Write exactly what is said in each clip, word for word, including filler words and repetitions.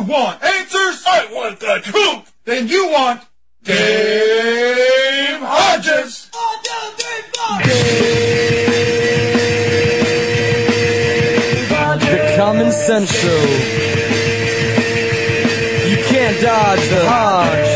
want answers? I want the truth. Then you want Dave Hodges. Dave Hodges. The Common Sense Show. You can't dodge the Hodge.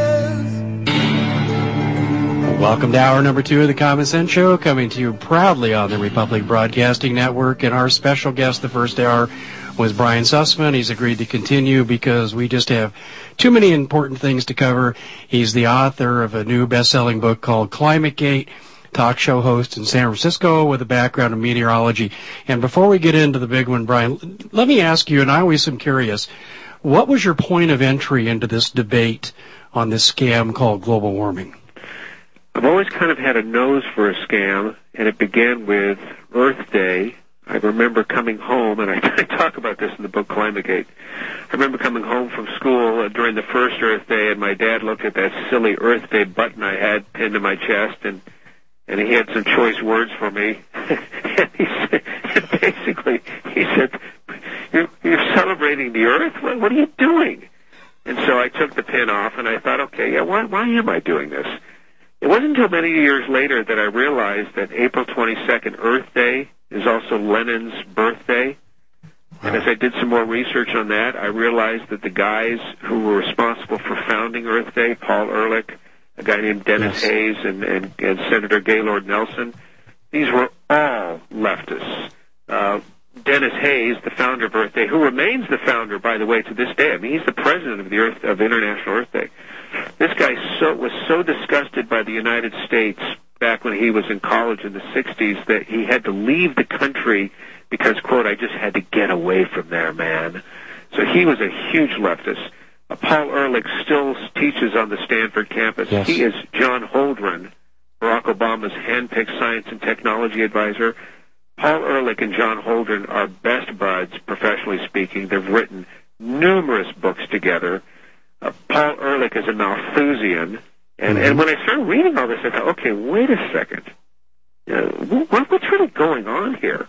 Welcome to hour number two of the Common Sense Show, coming to you proudly on the Republic Broadcasting Network. And our special guest the first hour was Brian Sussman. He's agreed to continue because we just have too many important things to cover. He's the author of a new best-selling book called ClimateGate, talk show host in San Francisco with a background in meteorology. And before we get into the big one, Brian, let me ask you, and I always am curious, what was your point of entry into this debate on this scam called global warming? I've always kind of had a nose for a scam, and it began with Earth Day. I remember coming home, and I, I talk about this in the book ClimateGate. I remember coming home from school uh, during the first Earth Day, and my dad looked at that silly Earth Day button I had pinned to my chest, and and he had some choice words for me. and he said, and basically, he said, you're, you're celebrating the Earth? What, what are you doing? And so I took the pin off, and I thought, okay, yeah, why, why am I doing this? It wasn't until many years later that I realized that April twenty-second, Earth Day, is also Lenin's birthday. And as I did some more research on that, I realized that the guys who were responsible for founding Earth Day, Paul Ehrlich, a guy named Dennis Yes. Hayes, and, and, and Senator Gaylord Nelson, these were all leftists. Uh, Dennis Hayes, the founder of Earth Day, who remains the founder, by the way, to this day. I mean, he's the president of the Earth of International Earth Day. This guy so, was so disgusted by the United States back when he was in college in the sixties that he had to leave the country because, quote, I just had to get away from there, man. So he was a huge leftist. Uh, Paul Ehrlich still teaches on the Stanford campus. Yes. He is John Holdren, Barack Obama's hand-picked science and technology advisor. Paul Ehrlich and John Holdren are best buds, professionally speaking. They've written numerous books together. Uh, Paul Ehrlich is a Malthusian, and, and when I started reading all this, I thought, okay, wait a second. Uh, what, what's really going on here?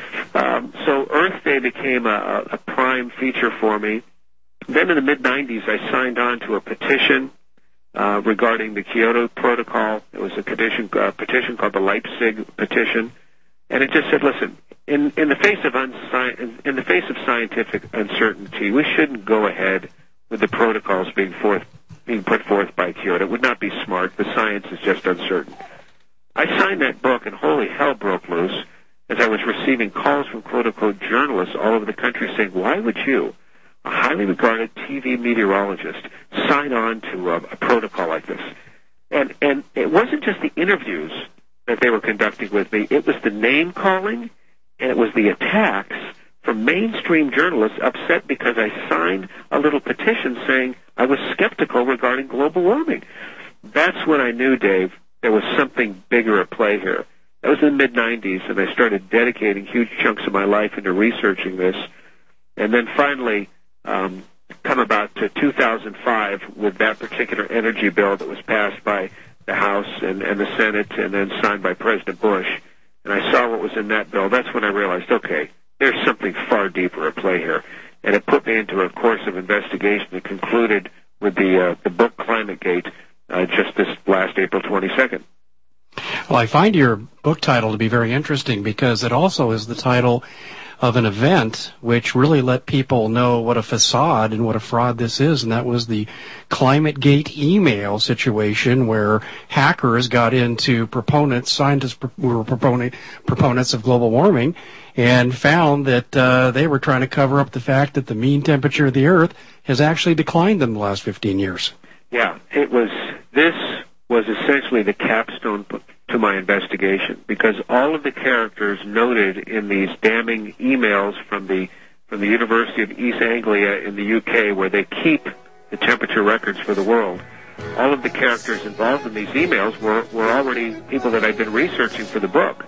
Um, so Earth Day became a, a prime feature for me. Then in the mid nineties, I signed on to a petition uh, regarding the Kyoto Protocol. It was a petition, uh, petition called the Leipzig Petition, and it just said, listen, in, in the face of unsci- in the face of scientific uncertainty, we shouldn't go ahead with the protocols being forth, being put forth by Kyoto. It would not be smart. The science is just uncertain. I signed that book, and holy hell broke loose as I was receiving calls from quote-unquote journalists all over the country saying, why would you, a highly regarded T V meteorologist, sign on to a, a protocol like this? And, and it wasn't just the interviews that they were conducting with me. It was the name-calling, and it was the attacks from mainstream journalists upset because I signed a little petition saying I was skeptical regarding global warming. That's when I knew, Dave, there was something bigger at play here. That was in the mid nineties, and I started dedicating huge chunks of my life into researching this. And then finally, um, come about to two thousand five with that particular energy bill that was passed by the House and, and the Senate and then signed by President Bush. And I saw what was in that bill. That's when I realized, okay, there's something far deeper at play here. And it put me into a course of investigation that concluded with the uh, the book ClimateGate uh, just this last April twenty-second. Well, I find your book title to be very interesting because it also is the title of an event which really let people know what a facade and what a fraud this is, and that was the ClimateGate email situation where hackers got into proponents, scientists who were proponent, proponents of global warming, and found that uh, they were trying to cover up the fact that the mean temperature of the Earth has actually declined in the last fifteen years. Yeah, it was, this was essentially the capstone to my investigation, because all of the characters noted in these damning emails from the from the University of East Anglia in the U K, where they keep the temperature records for the world, all of the characters involved in these emails were, were already people that I'd been researching for the book.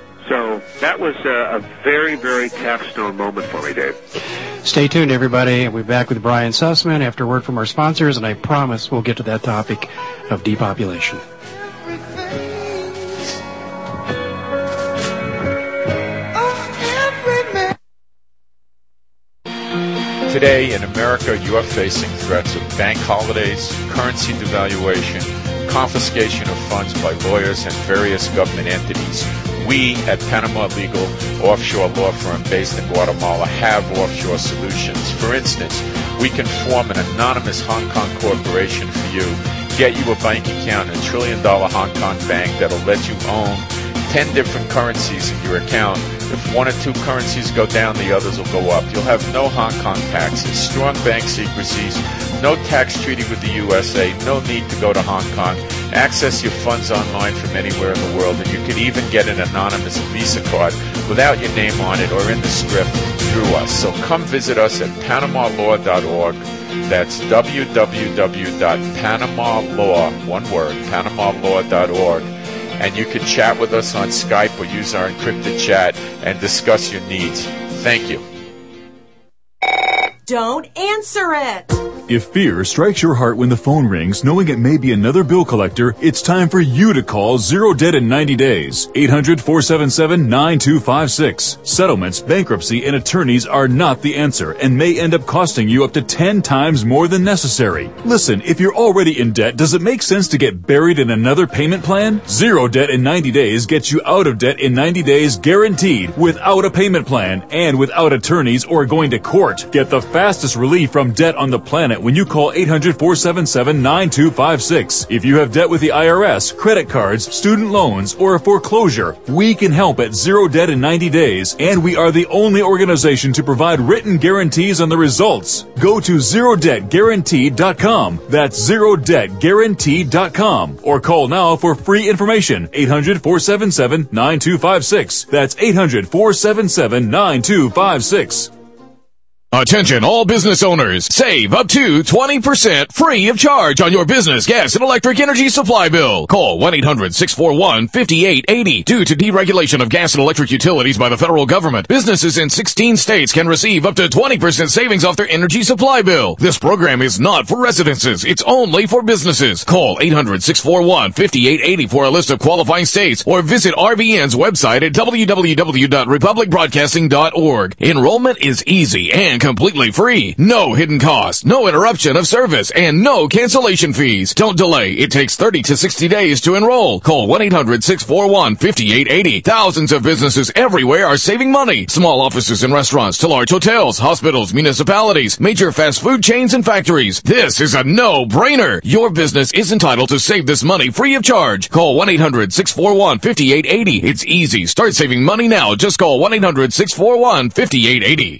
So that was a, a very, very capstone moment for me, Dave. Stay tuned, everybody. We'll be back with Brian Sussman after a word from our sponsors, and I promise we'll get to that topic of depopulation. Today in America, you are facing threats of bank holidays, currency devaluation, confiscation of funds by lawyers and various government entities. We at Panama Legal, offshore law firm based in Guatemala, have offshore solutions. For instance, we can form an anonymous Hong Kong corporation for you, get you a bank account in a trillion dollar Hong Kong bank that'll let you own ten different currencies in your account. If one or two currencies go down, the others will go up. You'll have no Hong Kong taxes, strong bank secrecies, no tax treaty with the U S A, no need to go to Hong Kong. Access your funds online from anywhere in the world, and you can even get an anonymous Visa card without your name on it or in the script through us. So come visit us at panama law dot org. That's w w w dot panama law, one word, panama law dot org. And you can chat with us on Skype or use our encrypted chat and discuss your needs. Thank you. Don't answer it. If fear strikes your heart when the phone rings, knowing it may be another bill collector, it's time for you to call Zero Debt in ninety days. eight hundred, four seven seven, nine two five six. Settlements, bankruptcy, and attorneys are not the answer and may end up costing you up to ten times more than necessary. Listen, if you're already in debt, does it make sense to get buried in another payment plan? Zero Debt in ninety days gets you out of debt in ninety days guaranteed, without a payment plan and without attorneys or going to court. Get the fastest relief from debt on the planet when you call eight hundred, four seven seven, nine two five six. If you have debt with the I R S, credit cards, student loans, or a foreclosure, we can help at Zero Debt in ninety days, and we are the only organization to provide written guarantees on the results. Go to zero debt guaranteed dot com. That's zero debt guaranteed dot com. Or call now for free information. eight hundred, four seven seven, nine two five six. That's eight hundred, four seven seven, nine two five six. Attention all business owners, save up to twenty percent free of charge on your business gas and electric energy supply bill. Call one eight hundred, six four one, five eight eight zero. Due to deregulation of gas and electric utilities by the federal government, businesses in sixteen states can receive up to twenty percent savings off their energy supply bill. This program is not for residences, it's only for businesses. Call eight hundred, six four one, five eight eight zero for a list of qualifying states or visit R B N's website at w w w dot republic broadcasting dot org. Enrollment is easy and completely free. No hidden costs, no interruption of service, and no cancellation fees. Don't delay. It takes thirty to sixty days to enroll. Call one eight hundred, six four one, five eight eight zero. Thousands of businesses everywhere are saving money. Small offices and restaurants to large hotels, hospitals, municipalities, major fast food chains, and factories. This is a no-brainer. Your business is entitled to save this money free of charge. Call one eight hundred, six four one, five eight eight zero. It's easy. Start saving money now. Just call one eight hundred, six four one, five eight eight zero.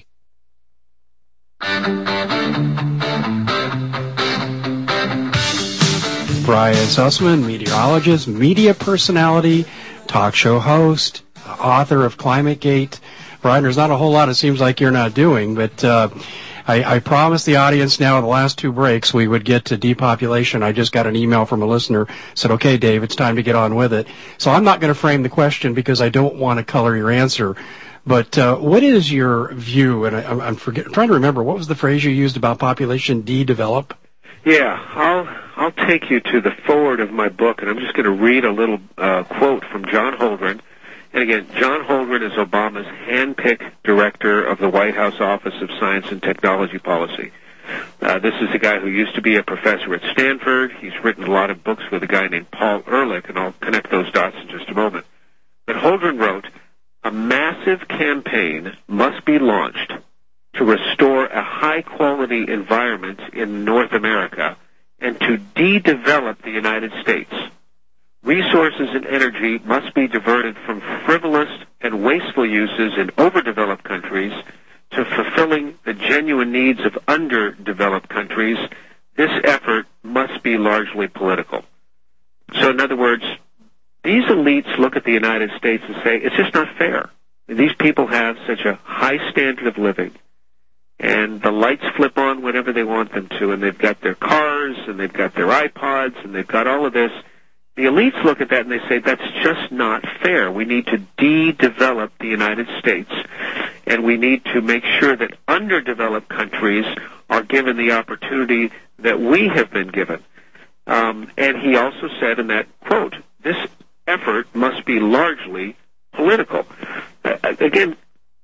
Brian Sussman, meteorologist, media personality, talk show host, author of ClimateGate. Brian, there's not a whole lot it seems like you're not doing, but uh, I, I promised the audience now in the last two breaks we would get to depopulation. I just got an email from a listener, said, okay, Dave, it's time to get on with it. So I'm not going to frame the question because I don't want to color your answer. But uh, what is your view, and I, I'm, forget, I'm trying to remember, what was the phrase you used about population de-develop? Yeah, I'll I'll take you to the forward of my book, and I'm just going to read a little uh, quote from John Holdren. And again, John Holdren is Obama's hand-picked director of the White House Office of Science and Technology Policy. Uh, this is a guy who used to be a professor at Stanford. He's written a lot of books with a guy named Paul Ehrlich, and I'll connect those dots in just a moment. But Holdren wrote, a massive campaign must be launched to restore a high-quality environment in North America and to de-develop the United States. Resources and energy must be diverted from frivolous and wasteful uses in overdeveloped countries to fulfilling the genuine needs of underdeveloped countries. This effort must be largely political. So in other words, these elites look at the United States and say, it's just not fair. These people have such a high standard of living, and the lights flip on whenever they want them to, and they've got their cars, and they've got their iPods, and they've got all of this. The elites look at that and they say, that's just not fair. We need to de-develop the United States, and we need to make sure that underdeveloped countries are given the opportunity that we have been given. Um, and he also said in that quote, this effort must be largely political. Uh, again,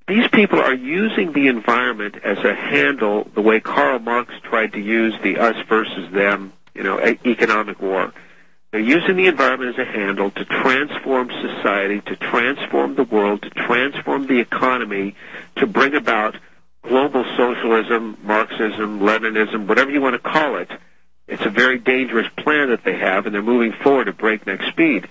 these people are using the environment as a handle, the way Karl Marx tried to use the us versus them, you know, e- economic war. They're using the environment as a handle to transform society, to transform the world, to transform the economy, to bring about global socialism, Marxism, Leninism, whatever you want to call it. It's a very dangerous plan that they have, and they're moving forward at breakneck speed.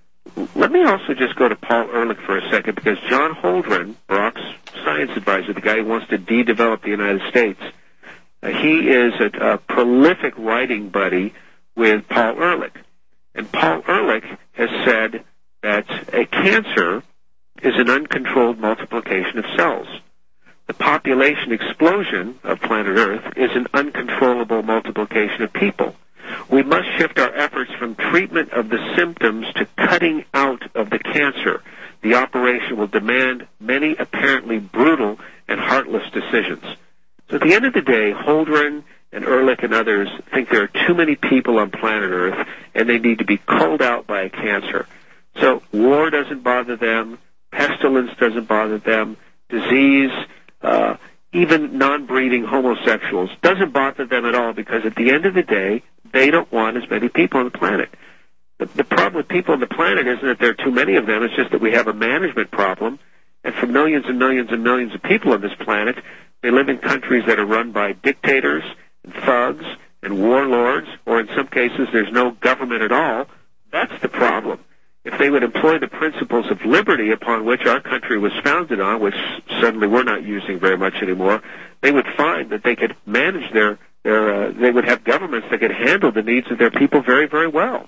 Let me also just go to Paul Ehrlich for a second, because John Holdren, Barack's science advisor, the guy who wants to de-develop the United States, uh, he is a, a prolific writing buddy with Paul Ehrlich. And Paul Ehrlich has said that a cancer is an uncontrolled multiplication of cells. The population explosion of planet Earth is an uncontrollable multiplication of people. We must shift our efforts from treatment of the symptoms to cutting out of the cancer. The operation will demand many apparently brutal and heartless decisions. So at the end of the day, Holdren and Ehrlich and others think there are too many people on planet Earth, and they need to be culled out by a cancer. So war doesn't bother them, pestilence doesn't bother them, disease, uh, even non-breeding homosexuals doesn't bother them at all, because at the end of the day, they don't want as many people on the planet. The, the problem with people on the planet isn't that there are too many of them, it's just that we have a management problem, and for millions and millions and millions of people on this planet, they live in countries that are run by dictators, and thugs and warlords, or in some cases there's no government at all. That's the problem. If they would employ the principles of liberty upon which our country was founded on, which suddenly we're not using very much anymore, they would find that they could manage their, their uh, they would have governments that could handle the needs of their people very, very well.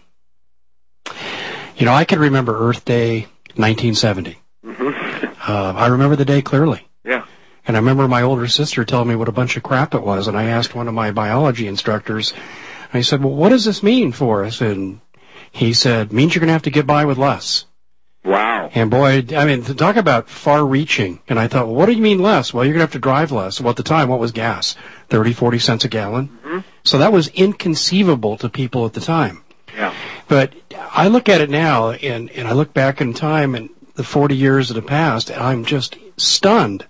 You know, I can remember Earth Day nineteen seventy. Mm-hmm. uh, I remember the day clearly. Yeah. And I remember my older sister telling me what a bunch of crap it was, and I asked one of my biology instructors, and I said, well, what does this mean for us? And he said, means you're going to have to get by with less. Wow. And boy, I mean, to talk about far-reaching. And I thought, well, what do you mean less? Well, you're going to have to drive less. Well, at the time, what was gas? thirty, forty cents a gallon? Mm-hmm. So that was inconceivable to people at the time. Yeah. But I look at it now, and, and I look back in time and the forty years that have passed, and I'm just stunned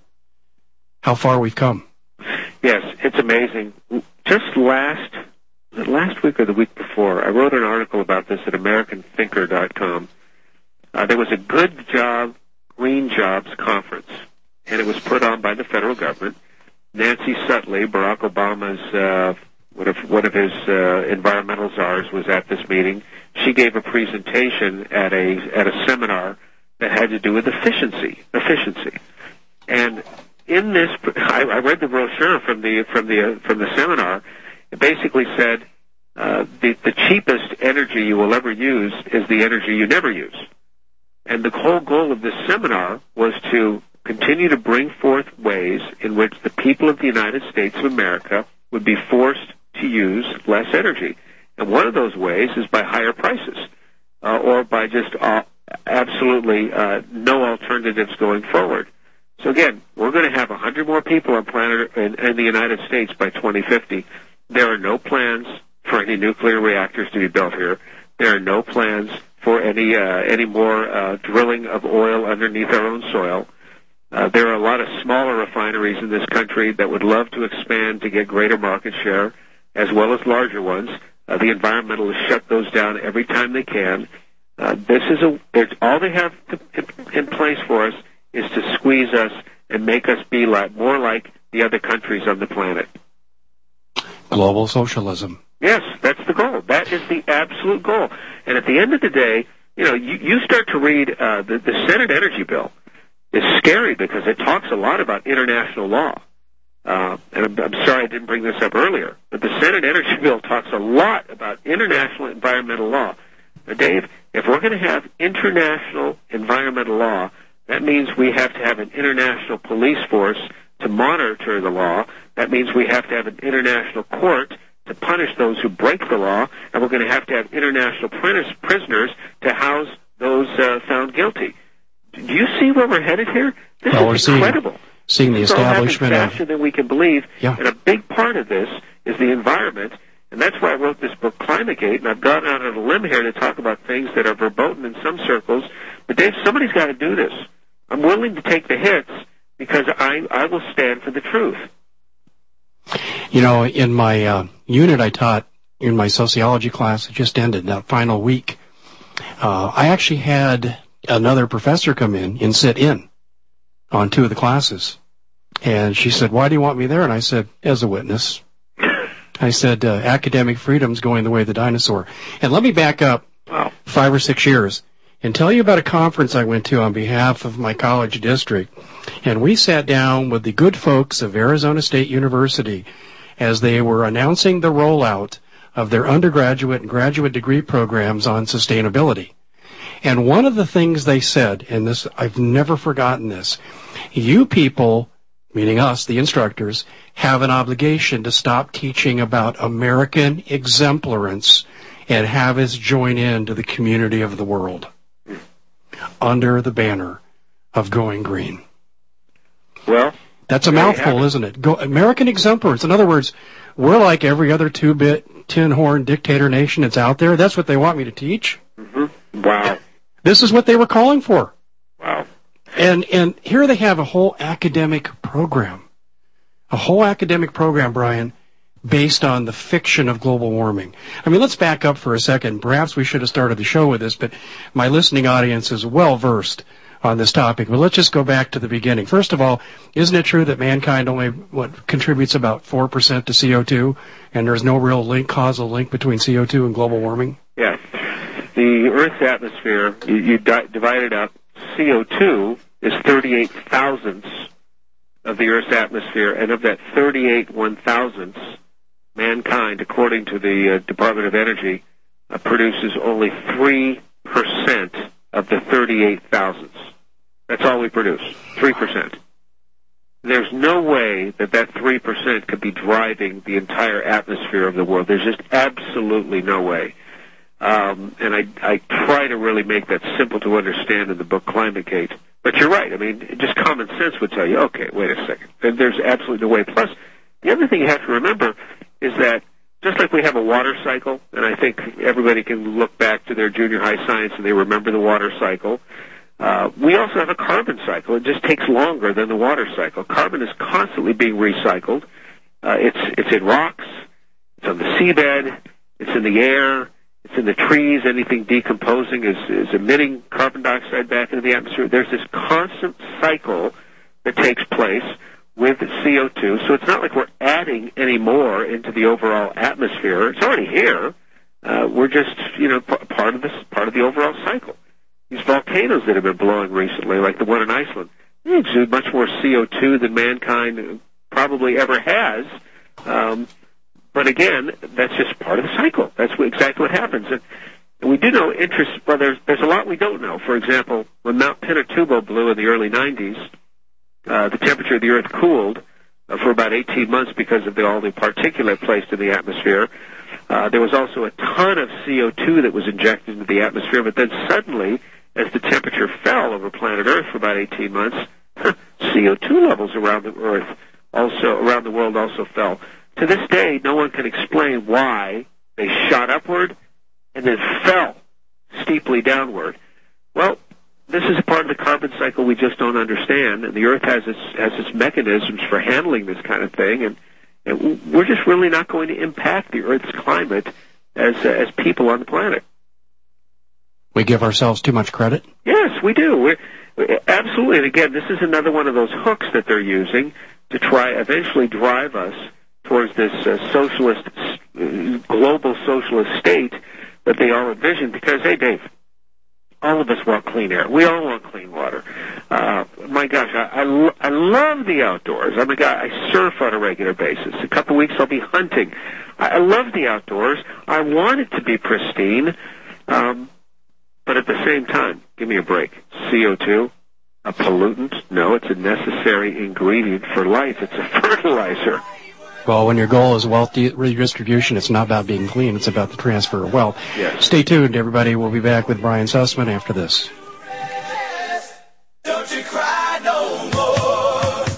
how far we've come. Yes, it's amazing. Just last last week or the week before, I wrote an article about this at American Thinker dot com. Uh, there was a Good Job, Green Jobs conference, and it was put on by the federal government. Nancy Sutley, Barack Obama's uh, one of one of his uh, environmental czars, was at this meeting. She gave a presentation at a at a seminar that had to do with efficiency. Efficiency, and in this, I, I read the brochure from the from the uh, from the seminar. It basically said uh, the the cheapest energy you will ever use is the energy you never use, and the whole goal of this seminar was to continue to bring forth ways in which the people of the United States of America would be forced to use less energy, and one of those ways is by higher prices, uh, or by just uh, absolutely uh, no alternatives going forward. So again, we're going to have one hundred more people on planet in, in the United States by twenty fifty. There are no plans for any nuclear reactors to be built here. There are no plans for any uh, any more uh, drilling of oil underneath our own soil. Uh, there are a lot of smaller refineries in this country that would love to expand to get greater market share, as well as larger ones. Uh, the environmentalists shut those down every time they can. Uh, this is a it's, all they have to, in place for us is to squeeze us and make us be like more like the other countries on the planet. Global socialism. Yes, that's the goal. That is the absolute goal. And at the end of the day, you know, you, you start to read uh, the, the Senate Energy Bill. It's scary because it talks a lot about international law. Uh, and I'm, I'm sorry I didn't bring this up earlier, but the Senate Energy Bill talks a lot about international environmental law. Now, Dave, if we're going to have international environmental law, that means we have to have an international police force to monitor the law. That means we have to have an international court to punish those who break the law, and we're going to have to have international prisoners to house those uh, found guilty. Do you see where we're headed here? This well, is we're incredible. Seeing, seeing the establishment it's faster of... than we can believe, yeah. And a big part of this is the environment, and that's why I wrote this book, Climategate, and I've gone out on a limb here to talk about things that are verboten in some circles. But Dave, somebody's got to do this. I'm willing to take the hits, because I, I will stand for the truth. You know, in my uh, unit I taught in my sociology class, it just ended, that final week, uh, I actually had another professor come in and sit in on two of the classes. And she said, why do you want me there? And I said, as a witness. I said, uh, academic freedom's going the way of the dinosaur. And let me back up wow. five or six years and tell you about a conference I went to on behalf of my college district. And we sat down with the good folks of Arizona State University as they were announcing the rollout of their undergraduate and graduate degree programs on sustainability. And one of the things they said, and this, I've never forgotten this, you people, meaning us, the instructors, have an obligation to stop teaching about American exemplarance and have us join in to the community of the world under the banner of Going Green. Well, that's a mouthful, isn't it? Go, American exemplarance. In other words, we're like every other two-bit, tin-horn dictator nation that's out there. That's what they want me to teach. Mm-hmm. Wow. This is what they were calling for. Wow. And and here they have a whole academic program. A whole academic program, Brian, based on the fiction of global warming. I mean, let's back up for a second. Perhaps we should have started the show with this, but my listening audience is well-versed on this topic. But let's just go back to the beginning. First of all, isn't it true that mankind only what contributes about four percent to C O two, and there's no real link, causal link between C O two and global warming? Yes. The Earth's atmosphere, you, you di- divide it up, C O two is thirty-eight thousandths of the Earth's atmosphere, and of that thirty-eight one-thousandths, mankind, according to the uh, Department of Energy, uh, produces only three percent of the thirty-eight thousandths. That's all we produce, three percent. There's no way that that three percent could be driving the entire atmosphere of the world. There's just absolutely no way. Um, and I, I try to really make that simple to understand in the book Climate Gate. But you're right. I mean, just common sense would tell you, okay, wait a second. There's absolutely no way. Plus, the other thing you have to remember is that just like we have a water cycle, and I think everybody can look back to their junior high science and they remember the water cycle, uh, we also have a carbon cycle. It just takes longer than the water cycle. Carbon is constantly being recycled. Uh, it's, it's in rocks, it's on the seabed, it's in the air, it's in the trees. Anything decomposing is, is emitting carbon dioxide back into the atmosphere. There's this constant cycle that takes place with C O two, so it's not like we're adding any more into the overall atmosphere. It's already here. Uh, we're just, you know, p- part of this, part of the overall cycle. These volcanoes that have been blowing recently, like the one in Iceland, they exude much more C O two than mankind probably ever has. Um, but again, that's just part of the cycle. That's what, exactly what happens. And, and we do know interest. Well, there's there's a lot we don't know. For example, when Mount Pinatubo blew in the early nineties. Uh, the temperature of the Earth cooled uh, for about eighteen months because of the, all the particulate placed in the atmosphere. Uh, there was also a ton of C O two that was injected into the atmosphere, but then suddenly, as the temperature fell over planet Earth for about eighteen months, C O two levels around the Earth, also around the world, also fell. To this day, no one can explain why they shot upward and then fell steeply downward. Well, this is a part of the carbon cycle we just don't understand, and the Earth has its has its mechanisms for handling this kind of thing, and, and we're just really not going to impact the Earth's climate as uh, as people on the planet. We give ourselves too much credit? Yes, we do. We're, we're, absolutely. And again, this is another one of those hooks that they're using to try eventually drive us towards this uh, socialist, uh, global socialist state that they all envision. Because, hey, Dave, all of us want clean air. We all want clean water. Uh, my gosh, I, I, lo- I love the outdoors. I'm a guy, I surf on a regular basis. A couple of weeks I'll be hunting. I, I love the outdoors. I want it to be pristine. Um, but at the same time, give me a break. C O two, a pollutant? No, it's a necessary ingredient for life. It's a fertilizer. Well, when your goal is wealth redistribution, it's not about being clean, it's about the transfer of wealth. Yes. Stay tuned, everybody. We'll be back with Brian Sussman after this. Don't you cry no more.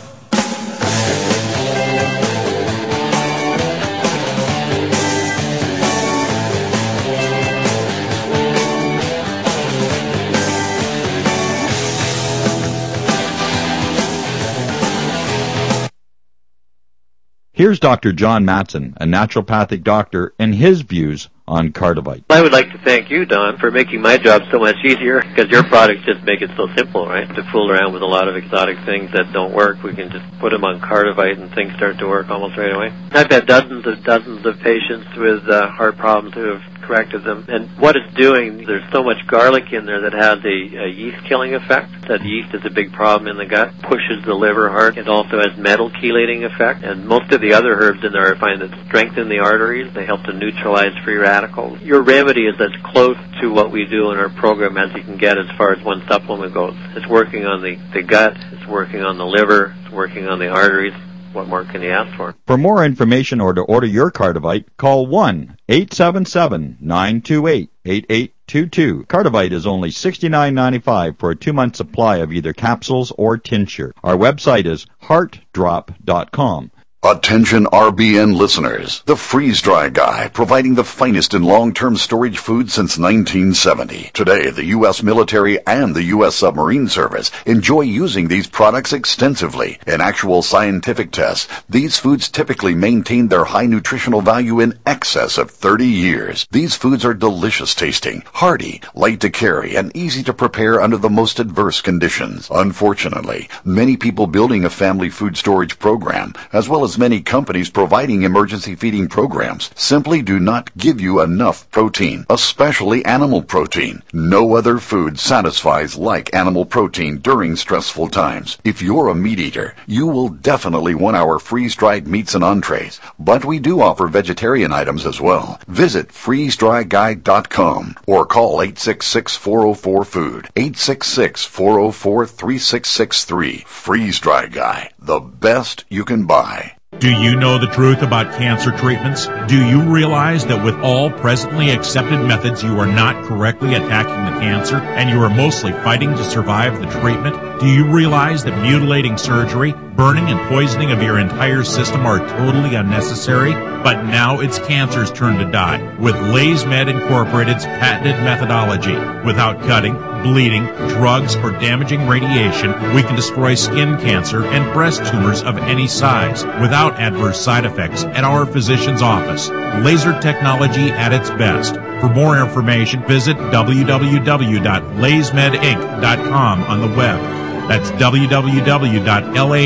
Here's Doctor John Matson, a naturopathic doctor, and his views on Cardivite. I would like to thank you, Don, for making my job so much easier, because your products just make it so simple, right? To fool around with a lot of exotic things that don't work, we can just put them on Cardivite and things start to work almost right away. I've had dozens and dozens of patients with uh, heart problems who have corrected them, and what it's doing, there's so much garlic in there that has a, a yeast-killing effect. That yeast is a big problem in the gut, pushes the liver hard. It also has metal chelating effect, and most of the other herbs in there I find that strengthen the arteries. They help to neutralize free radicals. Your remedy is as close to what we do in our program as you can get as far as one supplement goes. It's working on the, the gut, it's working on the liver, it's working on the arteries. What more can you ask for? For more information or to order your Cardivite, call one eight seven seven, nine two eight, eight eight two two. Cardivite is only sixty-nine ninety-five for a two-month supply of either capsules or tincture. Our website is heart drop dot com. Attention R B N listeners, the Freeze Dry Guy, providing the finest in long-term storage food since nineteen seventy. Today, the U S military and the U S submarine service enjoy using these products extensively. In actual scientific tests, these foods typically maintain their high nutritional value in excess of thirty years. These foods are delicious tasting, hearty, light to carry, and easy to prepare under the most adverse conditions. Unfortunately, many people building a family food storage program, as well as many companies providing emergency feeding programs, simply do not give you enough protein, especially animal protein. No other food satisfies like animal protein during stressful times. If you're a meat eater, you will definitely want our freeze-dried meats and entrees, but we do offer vegetarian items as well. Visit freeze dry guy dot com or call eight six six, four oh four, food, eight six six, four oh four, three six six three. Freeze Dry Guy, the best you can buy. Do you know the truth about cancer treatments? Do you realize that with all presently accepted methods, you are not correctly attacking the cancer and you are mostly fighting to survive the treatment? Do you realize that mutilating surgery, burning and poisoning of your entire system are totally unnecessary? But now it's cancer's turn to die with LaysMed Incorporated's patented methodology. Without cutting, bleeding, drugs, or damaging radiation, we can destroy skin cancer and breast tumors of any size without adverse side effects at our physician's office. Laser technology at its best. For more information, visit w w w dot lays med inc dot com on the web. That's w w w dot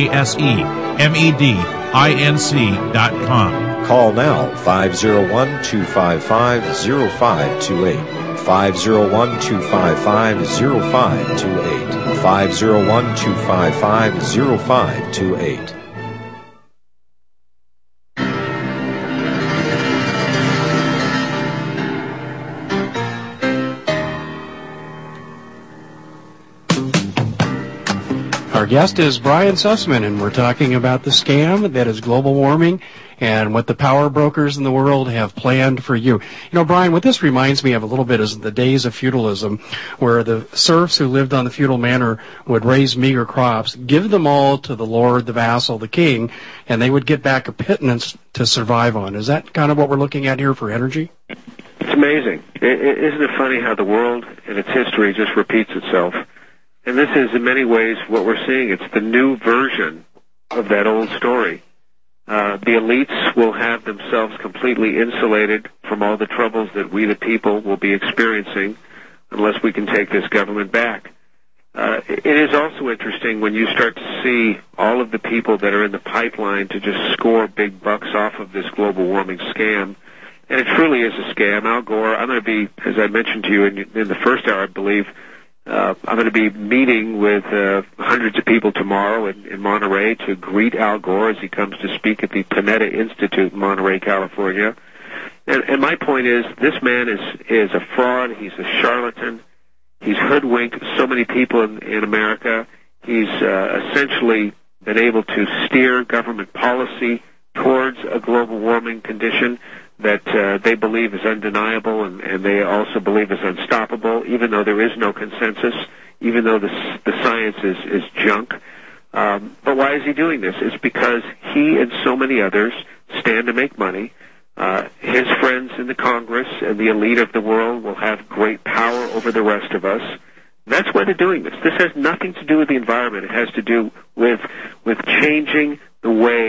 lays med inc dot com. Call now, five oh one, two five five, oh five two eight. five oh one, two five five, oh five two eight. five oh one, two five five, oh five two eight. Our guest is Brian Sussman, and we're talking about the scam that is global warming and what the power brokers in the world have planned for you. You know, Brian, what this reminds me of a little bit is the days of feudalism, where the serfs who lived on the feudal manor would raise meager crops, give them all to the lord, the vassal, the king, and they would get back a pittance to survive on. Is that kind of what we're looking at here for energy? It's amazing. Isn't it funny how the world and its history just repeats itself? And this is, in many ways, what we're seeing. It's the new version of that old story. Uh, the elites will have themselves completely insulated from all the troubles that we, the people, will be experiencing unless we can take this government back. Uh, it is also interesting when you start to see all of the people that are in the pipeline to just score big bucks off of this global warming scam. And it truly is a scam. Al Gore, I'm going to be, as I mentioned to you in, in the first hour, I believe, Uh, I'm going to be meeting with uh, hundreds of people tomorrow in, in Monterey to greet Al Gore as he comes to speak at the Panetta Institute in Monterey, California. And, and my point is, this man is, is a fraud. He's a charlatan. He's hoodwinked so many people in, in America. He's uh, essentially been able to steer government policy towards a global warming condition that uh, they believe is undeniable, and, and they also believe is unstoppable, even though there is no consensus, even though the, the science is, is junk. Um, but why is he doing this? It's because he and so many others stand to make money. Uh, his friends in the Congress and the elite of the world will have great power over the rest of us. That's why they're doing this. This has nothing to do with the environment. It has to do with with changing the way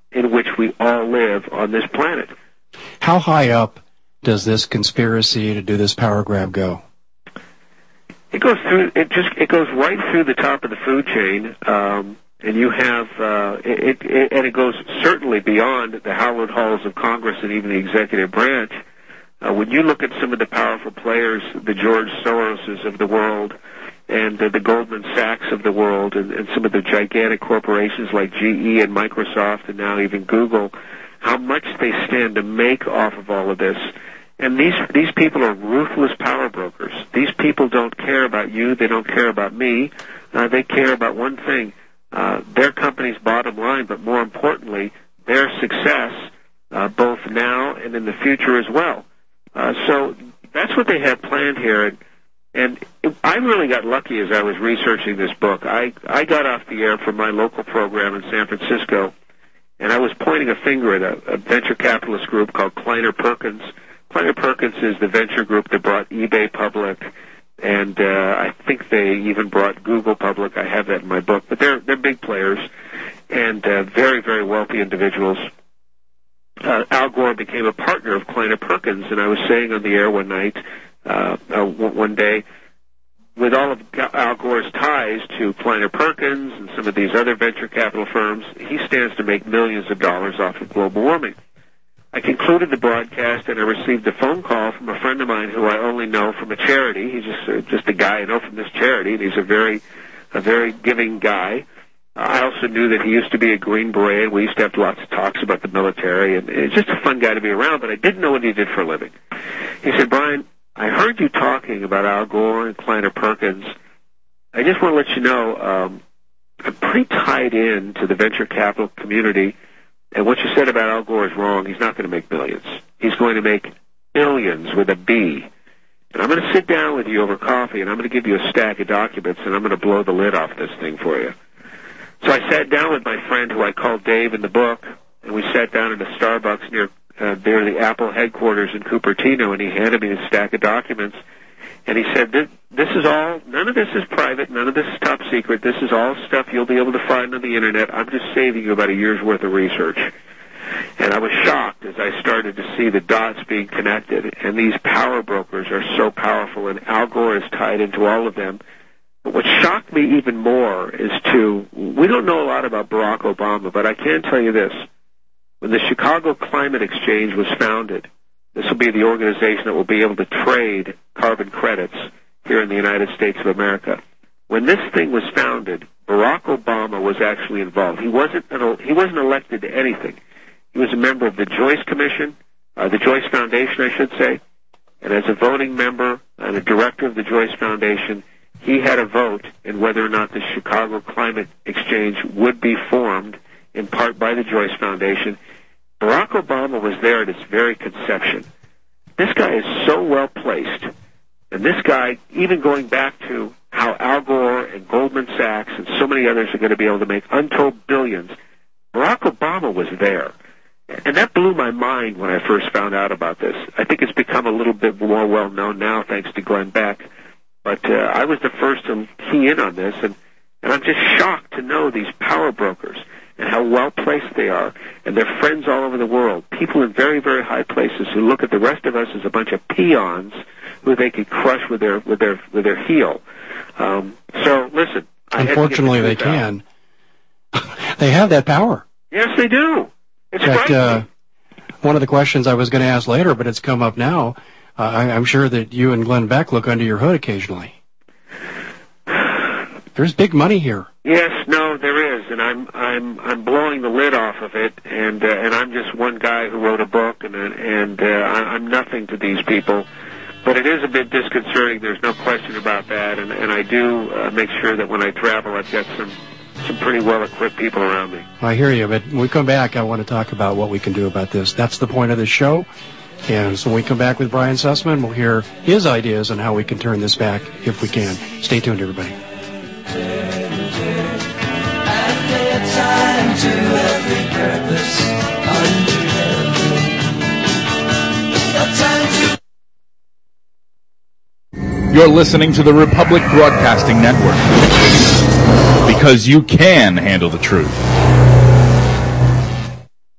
in which we all live on this planet. How high up does this conspiracy to do this power grab go? It goes through. It just it goes right through the top of the food chain, um, and you have uh, it, it. And it goes certainly beyond the hallowed halls of Congress and even the executive branch. Uh, when you look at some of the powerful players, the George Soroses of the world, and uh, the Goldman Sachs of the world, and, and some of the gigantic corporations like G E and Microsoft, and now even Google, how much they stand to make off of all of this. And these these people are ruthless power brokers. These people don't care about you. They don't care about me. Uh, they care about one thing, uh, their company's bottom line, but more importantly, their success, uh, both now and in the future as well. Uh, so that's what they have planned here. And, and it, I really got lucky as I was researching this book. I, I got off the air from my local program in San Francisco, and I was pointing a finger at a, a venture capitalist group called Kleiner Perkins. Kleiner Perkins is the venture group that brought eBay public, and uh, I think they even brought Google public. I have that in my book. But they're they're big players and uh, very, very wealthy individuals. Uh, Al Gore became a partner of Kleiner Perkins, and I was saying on the air one night, uh, uh, one day, with all of Al Gore's ties to Kleiner Perkins and some of these other venture capital firms, he stands to make millions of dollars off of global warming. I concluded the broadcast, and I received a phone call from a friend of mine who I only know from a charity. He's just uh, just a guy I know from this charity, and he's a very a very giving guy. Uh, I also knew that he used to be a Green Beret, and we used to have lots of talks about the military, and it's just a fun guy to be around, but I didn't know what he did for a living. He said, Brian, I heard you talking about Al Gore and Kleiner Perkins. I just want to let you know um, I'm pretty tied in to the venture capital community. And what you said about Al Gore is wrong. He's not going to make millions. He's going to make billions with a B. And I'm going to sit down with you over coffee, and I'm going to give you a stack of documents, and I'm going to blow the lid off this thing for you. So I sat down with my friend, who I called Dave in the book, and we sat down at a Starbucks near uh, near the Apple headquarters in Cupertino, and he handed me a stack of documents. And he said, this, this is all, none of this is private, none of this is top secret, this is all stuff you'll be able to find on the Internet. I'm just saving you about a year's worth of research. And I was shocked as I started to see the dots being connected, and these power brokers are so powerful, and Al Gore is tied into all of them. But what shocked me even more is to, we don't know a lot about Barack Obama, but I can tell you this. When the Chicago Climate Exchange was founded, this will be the organization that will be able to trade carbon credits here in the United States of America. When this thing was founded, Barack Obama was actually involved. He wasn't an, he wasn't elected to anything. He was a member of the Joyce Commission, uh, the Joyce Foundation, I should say, and as a voting member and a director of the Joyce Foundation, he had a vote in whether or not the Chicago Climate Exchange would be formed, in part by the Joyce Foundation. Barack Obama was there at its very conception. This guy is so well placed, and this guy, even going back to how Al Gore and Goldman Sachs and so many others are going to be able to make untold billions, Barack Obama was there. And that blew my mind when I first found out about this. I think it's become a little bit more well-known now thanks to Glenn Beck. But uh, I was the first to key in on this, and, and I'm just shocked to know these power brokers and how well-placed they are, and they're friends all over the world, people in very, very high places who look at the rest of us as a bunch of peons who they could crush with their with their with their heel. Um, so, listen. I Unfortunately, they can. They have that power. Yes, they do. It's In fact, frightening. uh, one of the questions I was going to ask later, but it's come up now. Uh, I, I'm sure that you and Glenn Beck look under your hood occasionally. There's big money here. Yes, no, there is, and I'm I'm I'm blowing the lid off of it, and uh, and I'm just one guy who wrote a book, and and uh, I'm nothing to these people, but it is a bit disconcerting. There's no question about that, and and I do uh, make sure that when I travel, I've got some some pretty well equipped people around me. I hear you, but when we come back, I want to talk about what we can do about this. That's the point of the show. And so when we come back with Brian Sussman, we'll hear his ideas on how we can turn this back if we can. Stay tuned, everybody. To every purpose under heaven. No time to... You're listening to the Republic Broadcasting Network, because you can handle the truth.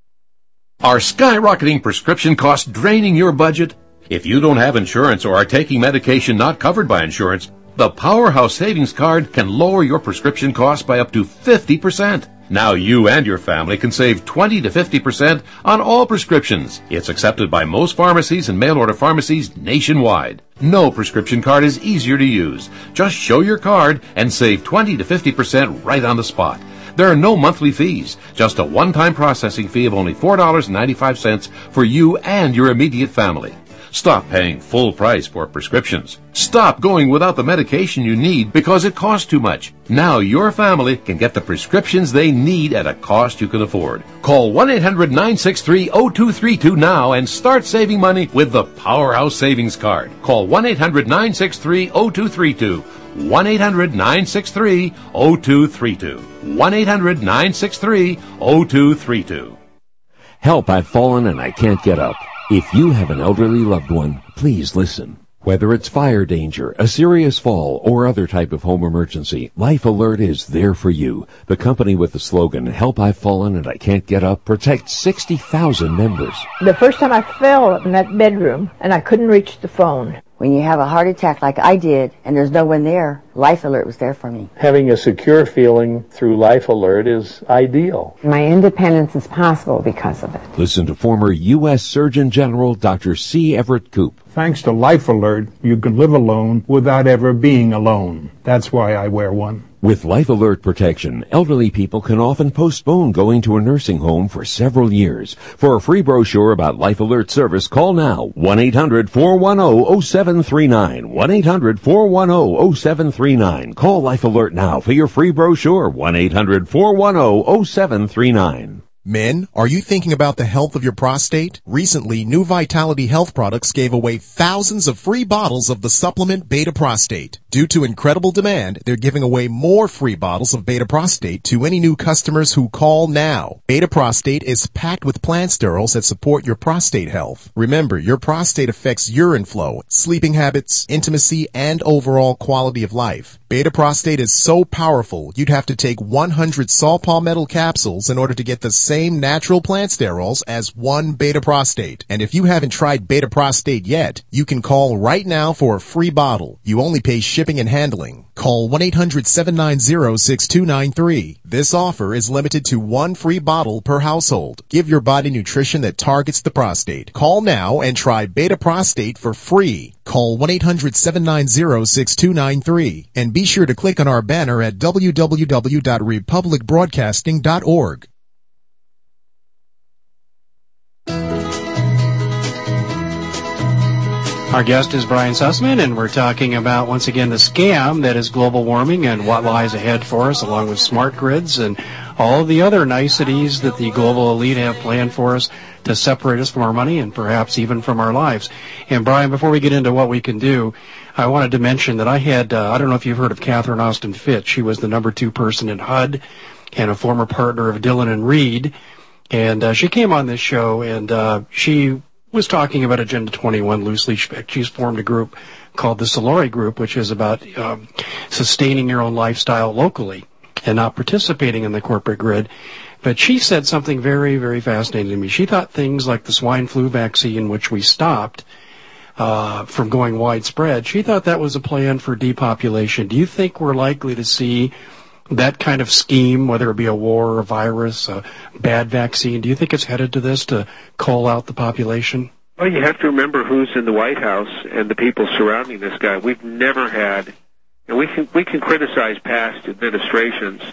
Are skyrocketing prescription costs draining your budget? If you don't have insurance or are taking medication not covered by insurance, the Powerhouse Savings Card can lower your prescription costs by up to fifty percent. Now you and your family can save twenty to fifty percent on all prescriptions. It's accepted by most pharmacies and mail-order pharmacies nationwide. No prescription card is easier to use. Just show your card and save twenty to fifty percent right on the spot. There are no monthly fees, just a one-time processing fee of only four dollars and ninety-five cents for you and your immediate family. Stop paying full price for prescriptions. Stop going without the medication you need because it costs too much. Now your family can get the prescriptions they need at a cost you can afford. Call one eight hundred nine six three zero two three two now and start saving money with the Powerhouse Savings Card. Call one eight hundred nine six three zero two three two. one eight hundred nine six three zero two three two. one eight hundred nine six three zero two three two. Help, I've fallen and I can't get up. If you have an elderly loved one, please listen. Whether it's fire danger, a serious fall, or other type of home emergency, Life Alert is there for you. The company with the slogan, Help, I've Fallen and I Can't Get Up, protects sixty thousand members. The first time I fell in that bedroom and I couldn't reach the phone. When you have a heart attack like I did and there's no one there, Life Alert was there for me. Having a secure feeling through Life Alert is ideal. My independence is possible because of it. Listen to former U S Surgeon General Doctor C. Everett Koop. Thanks to Life Alert, you can live alone without ever being alone. That's why I wear one. With Life Alert protection, elderly people can often postpone going to a nursing home for several years. For a free brochure about Life Alert service, call now one eight hundred four one zero zero seven three nine. one eight hundred four one zero zero seven three nine. Call Life Alert now for your free brochure. one eight hundred four one zero zero seven three nine. Men, are you thinking about the health of your prostate? Recently, New Vitality Health Products gave away thousands of free bottles of the supplement Beta Prostate. Due to incredible demand, they're giving away more free bottles of Beta Prostate to any new customers who call now. Beta Prostate is packed with plant sterols that support your prostate health. Remember, your prostate affects urine flow, sleeping habits, intimacy, and overall quality of life. Beta Prostate is so powerful, you'd have to take one hundred saw palmetto capsules in order to get the same natural plant sterols as one Beta Prostate. And if you haven't tried Beta Prostate yet, you can call right now for a free bottle. You only pay shipping and handling. Call one eight hundred seven nine zero six two nine three. This offer is limited to one free bottle per household. Give your body nutrition that targets the prostate. Call now and try Beta Prostate for free. Call one eight hundred seven nine zero six two nine three. And be sure to click on our banner at w w w dot republic broadcasting dot org. Our guest is Brian Sussman, and we're talking about, once again, the scam that is global warming and what lies ahead for us, along with smart grids and all the other niceties that the global elite have planned for us to separate us from our money and perhaps even from our lives. And, Brian, before we get into what we can do, I wanted to mention that I had, uh, I don't know if you've heard of Catherine Austin Fitts. She was the number two person in H U D and a former partner of Dillon and Reed. And uh, she came on this show, and uh, she was talking about Agenda twenty-one loosely. She's formed a group called the Solari Group, which is about um, sustaining your own lifestyle locally and not participating in the corporate grid. But she said something very, very fascinating to me. She thought things like the swine flu vaccine, which we stopped uh, from going widespread, she thought that was a plan for depopulation. Do you think we're likely to see that kind of scheme, whether it be a war, a virus, a bad vaccine? Do you think it's headed to this to call out the population? Well, you have to remember who's in the White House and the people surrounding this guy. We've never had, and we can we can criticize past administrations,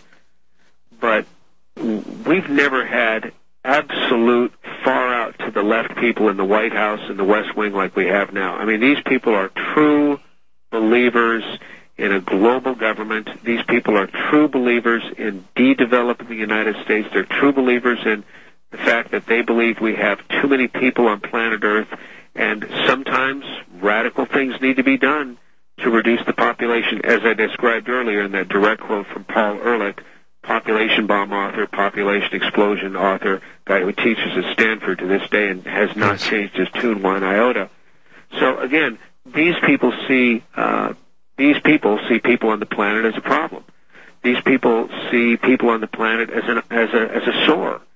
but we've never had absolute far out to the left people in the White House and the West Wing like we have now. I mean, these people are true believers in a global government. These people are true believers in de-developing the United States. They're true believers in the fact that they believe we have too many people on planet Earth, and sometimes radical things need to be done to reduce the population, as I described earlier in that direct quote from Paul Ehrlich, population bomb author, population explosion author, guy who teaches at Stanford to this day and has not changed his tune one iota. So again, these people see uh, These people see people on the planet as a problem. These people see people on the planet as an as a as a sore,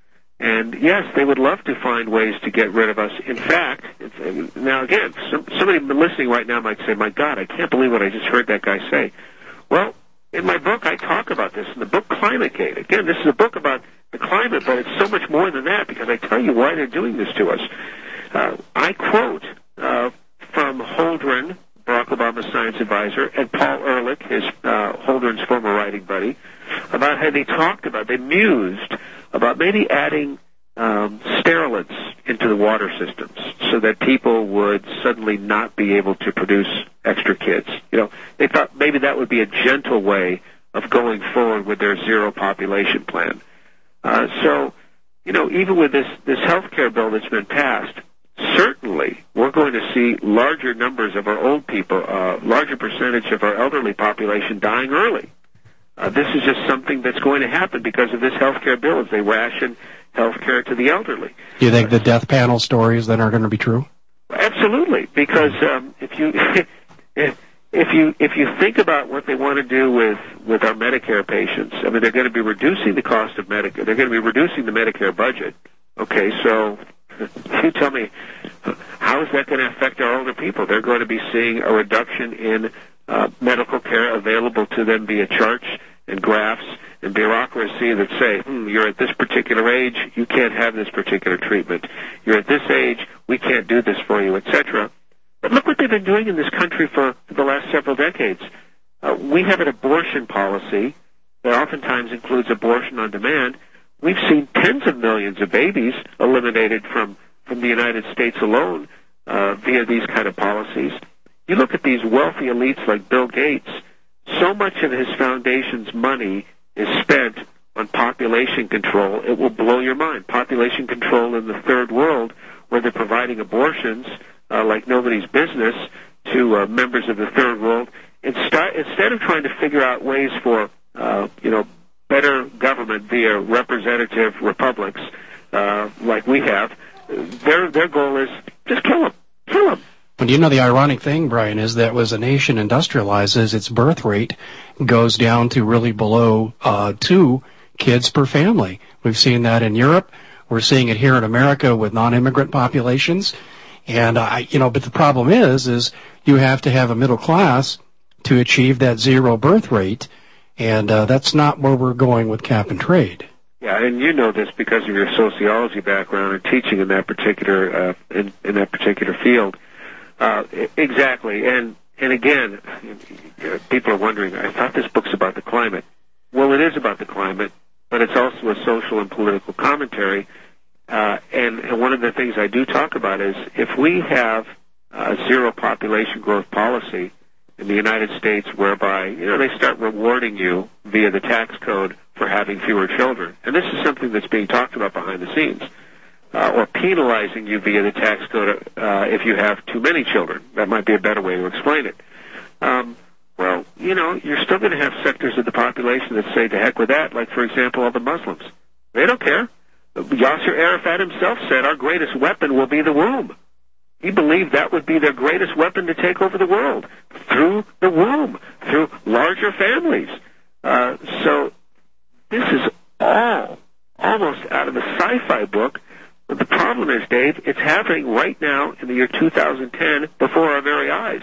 And yes, they would love to find ways to get rid of us. In fact, it's, now again, some, somebody listening right now might say, my God, I can't believe what I just heard that guy say. Well, in my book, I talk about this. In the book Climategate, again, this is a book about the climate, but it's so much more than that because I tell you why they're doing this to us. Uh, I quote uh, from Holdren, Barack Obama's science advisor, and Paul Ehrlich, his uh, Holdren's former writing buddy, about how they talked about, they mused about maybe adding um, sterilants into the water systems so that people would suddenly not be able to produce extra kids. You know, they thought maybe that would be a gentle way of going forward with their zero population plan. Uh, so, you know, even with this, this health care bill that's been passed, certainly we're going to see larger numbers of our old people, uh, larger percentage of our elderly population dying early. Uh, this is just something that's going to happen because of this health care bill as they ration health care to the elderly. Do you think the death panel stories then are going to be true? Absolutely, because um, if you if, if you if you think about what they want to do with, with our Medicare patients, I mean, they're going to be reducing the cost of Medicare. They're going to be reducing the Medicare budget. Okay, so you tell me, how is that going to affect our older people? They're going to be seeing a reduction in uh, medical care available to them via charts and graphs and bureaucracy that say, hmm, you're at this particular age, you can't have this particular treatment. You're at this age, we can't do this for you, et cetera. But look what they've been doing in this country for the last several decades. Uh, we have an abortion policy that oftentimes includes abortion on demand. We've seen tens of millions of babies eliminated from, from the United States alone uh, via these kind of policies. You look at these wealthy elites like Bill Gates, so much of his foundation's money is spent on population control. It will blow your mind. Population control in the third world, where they're providing abortions uh, like nobody's business to uh, members of the third world. Instead, instead of trying to figure out ways for, uh, you know, better government via representative republics uh, like we have, their their goal is just kill them, kill them. But you know, the ironic thing, Brian, is that as a nation industrializes, its birth rate goes down to really below uh, two kids per family. We've seen that in Europe. We're seeing it here in America with non-immigrant populations. And, I, you know, but the problem is, is you have to have a middle class to achieve that zero birth rate. And uh, that's not where we're going with cap and trade. Yeah, and you know this because of your sociology background and teaching in that particular uh, in, in that particular field. Uh, exactly, and and again, people are wondering, I thought this book's about the climate. Well, it is about the climate, but it's also a social and political commentary. Uh, and, and one of the things I do talk about is if we have a zero population growth policy in the United States whereby, you know, they start rewarding you via the tax code for having fewer children, and this is something that's being talked about behind the scenes. Uh, or penalizing you via the tax code uh, if you have too many children. That might be a better way to explain it. Um, well, you know, you're still going to have sectors of the population that say, to heck with that, like, for example, all the Muslims. They don't care. Yasser Arafat himself said, our greatest weapon will be the womb. He believed that would be their greatest weapon to take over the world, through the womb, through larger families. Uh, so this is all almost out of a sci-fi book. But the problem is, Dave, it's happening right now in the year two thousand ten before our very eyes.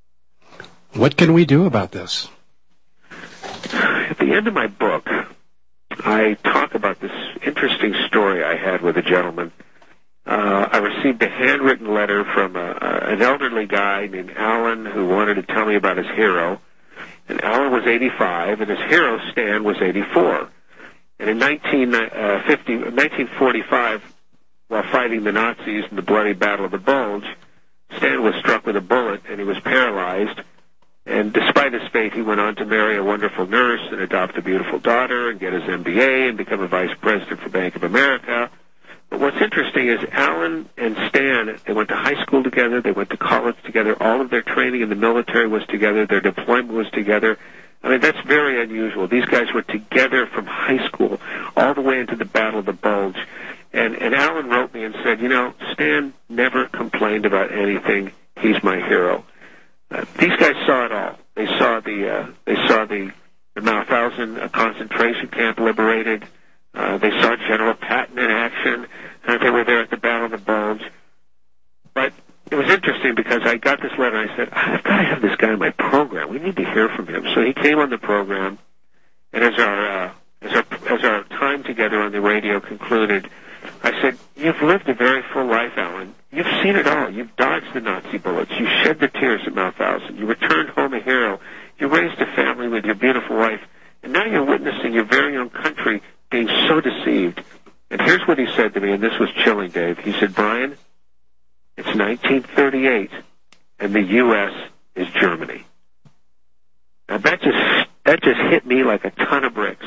What can we do about this? At the end of my book, I talk about this interesting story I had with a gentleman. Uh, I received a handwritten letter from a, a, an elderly guy named Alan who wanted to tell me about his hero. And Alan was eighty-five, and his hero, Stan, was eighty-four. And in nineteen fifty, nineteen forty-five, while fighting the Nazis in the bloody Battle of the Bulge, Stan was struck with a bullet and he was paralyzed. And despite his fate, he went on to marry a wonderful nurse and adopt a beautiful daughter and get his M B A and become a vice president for Bank of America. But what's interesting is Alan and Stan, they went to high school together, they went to college together, all of their training in the military was together, their deployment was together. I mean, that's very unusual. These guys were together from high school all the way into the Battle of the Bulge. And, and Alan wrote me and said, you know, Stan never complained about anything. He's my hero. Uh, these guys saw it all. They saw the uh, they saw the, the Mauthausen uh, concentration camp liberated. Uh, they saw General Patton in action. Uh, they were there at the Battle of the Bulge. But it was interesting because I got this letter and I said, I've got to have this guy on my program. We need to hear from him. So he came on the program, and as our uh, as our as our time together on the radio concluded, I said, you've lived a very full life, Alan. You've seen it all. You've dodged the Nazi bullets. You shed the tears at Mauthausen. You returned home a hero. You raised a family with your beautiful wife. And now you're witnessing your very own country being so deceived. And here's what he said to me, and this was chilling, Dave. He said, Brian, it's nineteen thirty-eight, and the U S is Germany. Now, that just, that just hit me like a ton of bricks.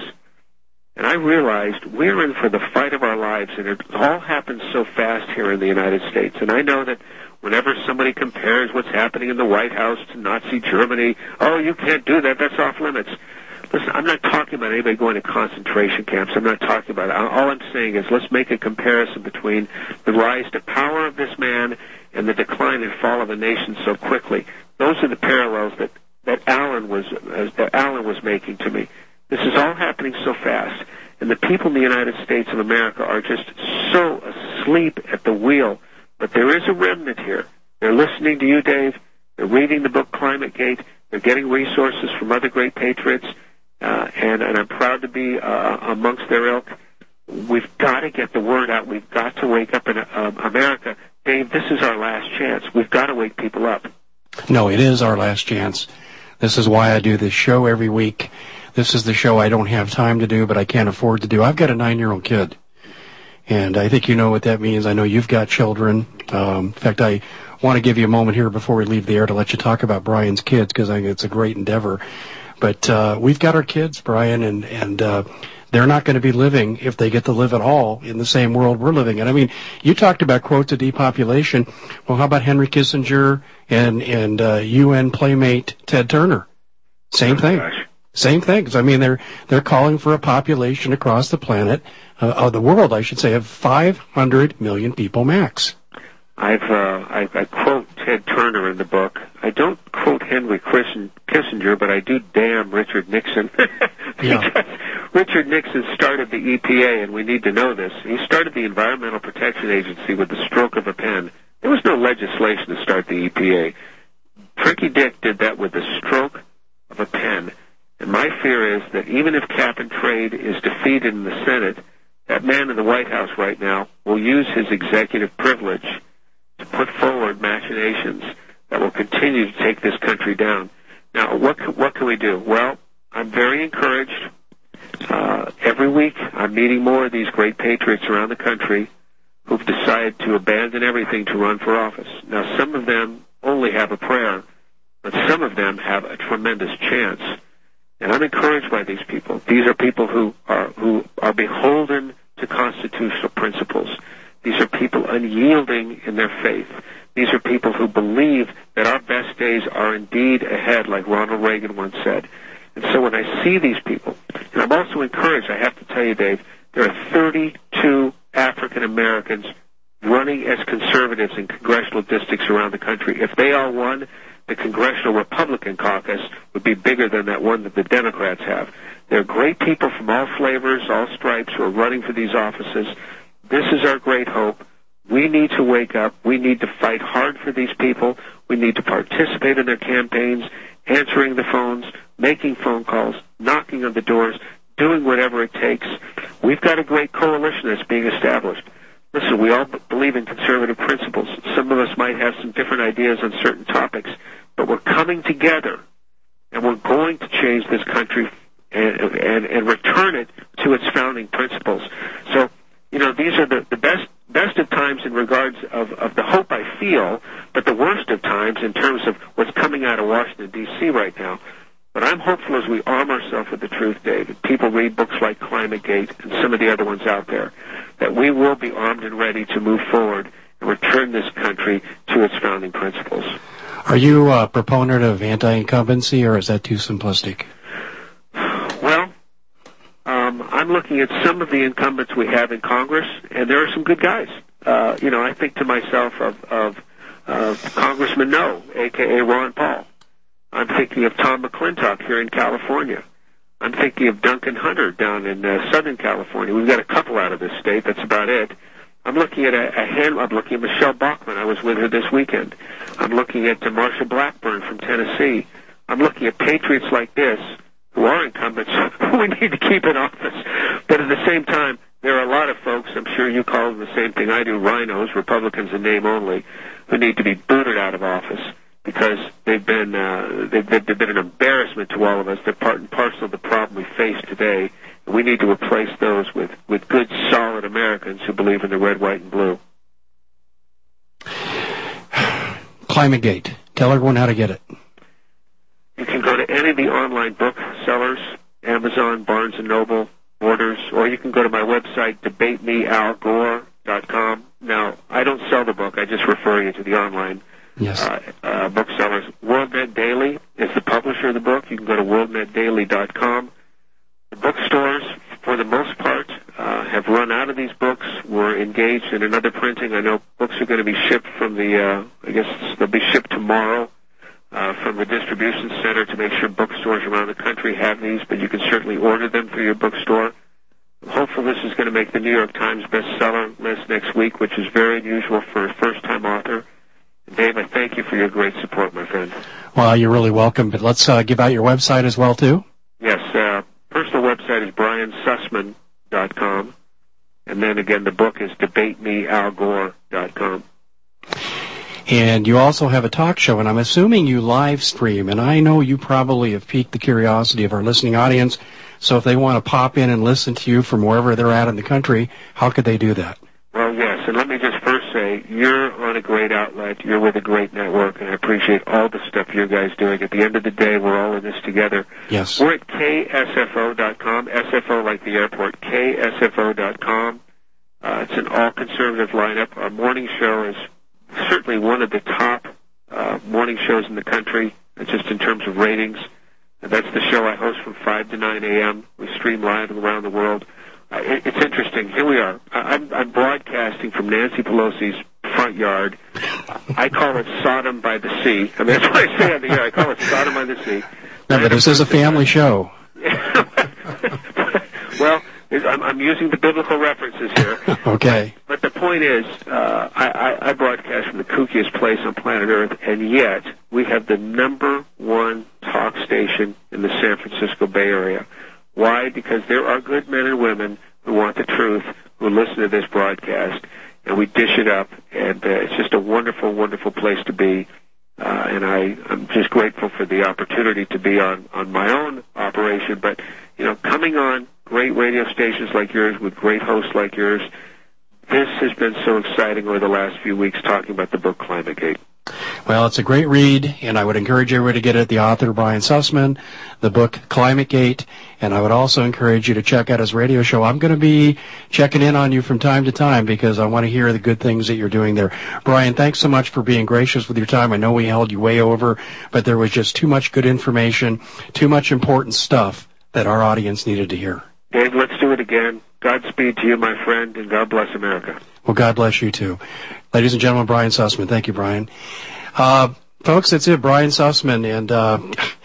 And I realized we're in for the fight of our lives, and it all happens so fast here in the United States. And I know that whenever somebody compares what's happening in the White House to Nazi Germany, oh, you can't do that, that's off limits. Listen, I'm not talking about anybody going to concentration camps. I'm not talking about it. All I'm saying is let's make a comparison between the rise to power of this man and the decline and fall of a nation so quickly. Those are the parallels that, that Alan was uh, that Alan was making to me. This is all happening so fast, and the people in the United States of America are just so asleep at the wheel. But there is a remnant here. They're listening to you, Dave. They're reading the book Climate Gate. They're getting resources from other great patriots, uh, and, and I'm proud to be uh, amongst their ilk. We've got to get the word out. We've got to wake up in uh, America. Dave, this is our last chance. We've got to wake people up. No, it is our last chance. This is why I do this show every week. This is the show I don't have time to do, but I can't afford to do. I've got a nine-year-old kid, and I think you know what that means. I know you've got children. Um, in fact, I want to give you a moment here before we leave the air to let you talk about Brian's kids, because I think it's a great endeavor. But uh, we've got our kids, Brian, and, and uh, they're not going to be living, if they get to live at all, in the same world we're living in. I mean, you talked about quotes of depopulation. Well, how about Henry Kissinger and, and uh, U N playmate Ted Turner? Same thing. Gosh. Same things. I mean, they're they're calling for a population across the planet, uh, of the world, I should say, of five hundred million people max. I've uh, I, I quote Ted Turner in the book. I don't quote Henry Kissinger, but I do damn Richard Nixon. Because Richard Nixon started the E P A, and we need to know this. He started the Environmental Protection Agency with the stroke of a pen. There was no legislation to start the E P A. Tricky Dick did that with the stroke of a pen. And my fear is that even if cap and trade is defeated in the Senate, that man in the White House right now will use his executive privilege to put forward machinations that will continue to take this country down. Now, what can, what can we do? Well, I'm very encouraged. Uh, every week I'm meeting more of these great patriots around the country who've decided to abandon everything to run for office. Now, some of them only have a prayer, but some of them have a tremendous chance. And I'm encouraged by these people. These are people who are who are beholden to constitutional principles. These are people unyielding in their faith. These are people who believe that our best days are indeed ahead, like Ronald Reagan once said. And so when I see these people, and I'm also encouraged, I have to tell you, Dave, there are thirty-two African Americans running as conservatives in congressional districts around the country. If they all won, the Congressional Republican Caucus would be bigger than that one that the Democrats have. They're great people from all flavors, all stripes, who are running for these offices. This is our great hope. We need to wake up. We need to fight hard for these people. We need to participate in their campaigns, answering the phones, making phone calls, knocking on the doors, doing whatever it takes. We've got a great coalition that's being established. Listen, we all believe in conservative principles. Some of us might have some different ideas on certain topics, but we're coming together, and we're going to change this country and, and, and return it to its founding principles. So, you know, these are the, the best best of times in regards of, of the hope I feel, but the worst of times in terms of what's coming out of Washington, D C right now. But I'm hopeful as we arm ourselves with the truth, David. People read books like Climate Gate and some of the other ones out there, that we will be armed and ready to move forward and return this country to its founding principles. Are you a proponent of anti-incumbency, or is that too simplistic? Well, um, I'm looking at some of the incumbents we have in Congress, and there are some good guys. Uh, you know, I think to myself of, of, of Congressman No, a k a. Ron Paul. I'm thinking of Tom McClintock here in California. I'm thinking of Duncan Hunter down in uh, Southern California. We've got a couple out of this state. That's about it. I'm looking at a, a hand. I'm looking at Michelle Bachmann. I was with her this weekend. I'm looking at uh, Marsha Blackburn from Tennessee. I'm looking at patriots like this who are incumbents who we need to keep in office. But at the same time, there are a lot of folks, I'm sure you call them the same thing I do, rhinos, Republicans in name only, who need to be booted out of office because they've been uh, they've, they've been an embarrassment to all of us. They're part and parcel of the problem we face today. And we need to replace those with, with good, solid Americans who believe in the red, white, and blue. ClimateGate. Tell everyone how to get it. You can go to any of the online booksellers, Amazon, Barnes and Noble, Borders, or you can go to my website, debate me al gore dot com. Now, I don't sell the book. I just refer you to the online yes. uh, uh, booksellers. WorldNet Daily is the publisher of the book. You can go to world net daily dot com. The bookstores, for the most part, uh, have run out of these books. We're engaged in another printing. I know books are going to be shipped from the, uh, I guess they'll be shipped tomorrow. Uh, from the distribution center to make sure bookstores around the country have these, but you can certainly order them through your bookstore. Hopefully this is going to make the New York Times bestseller list next week, which is very unusual for a first-time author. Dave, I thank you for your great support, my friend. Well, you're really welcome, but let's uh, give out your website as well, too. Yes, uh, personal website is brian sussman dot com, and then again, the book is debate me al gore dot com. And you also have a talk show, and I'm assuming you live stream, and I know you probably have piqued the curiosity of our listening audience, so if they want to pop in and listen to you from wherever they're at in the country, how could they do that? Well, yes, and let me just first say, you're on a great outlet, you're with a great network, and I appreciate all the stuff you guys doing. At the end of the day, we're all in this together. Yes. We're at K S F O dot com, S F O like the airport, K S F O dot com. Uh, it's an all-conservative lineup. Our morning show is certainly one of the top uh, morning shows in the country, just in terms of ratings. And that's the show I host from five to nine a.m. We stream live around the world. Uh, it, it's interesting. Here we are. I, I'm, I'm broadcasting from Nancy Pelosi's front yard. I call it Sodom by the Sea. I mean, that's what I say on the air. I call it Sodom by the Sea. No, but this is a family show. Well, I'm, I'm using the biblical references here. Okay. But, but the point is, uh, I, I, I broadcast from the kookiest place on planet Earth, and yet we have the number one talk station in the San Francisco Bay Area. Why? Because there are good men and women who want the truth, who listen to this broadcast, and we dish it up, and uh, it's just a wonderful, wonderful place to be. Uh, and I, I'm just grateful for the opportunity to be on, on my own operation. But, you know, coming on great radio stations like yours with great hosts like yours, this has been so exciting over the last few weeks talking about the book ClimateGate. Well, it's a great read, and I would encourage everybody to get it. The author, Brian Sussman, the book ClimateGate, and I would also encourage you to check out his radio show. I'm going to be checking in on you from time to time because I want to hear the good things that you're doing there. Brian, thanks so much for being gracious with your time. I know we held you way over, but there was just too much good information, too much important stuff that our audience needed to hear. Dave, let's do it again. Godspeed to you, my friend, and God bless America. Well, God bless you, too. Ladies and gentlemen, Brian Sussman. Thank you, Brian. Uh, folks, that's it, Brian Sussman. And uh,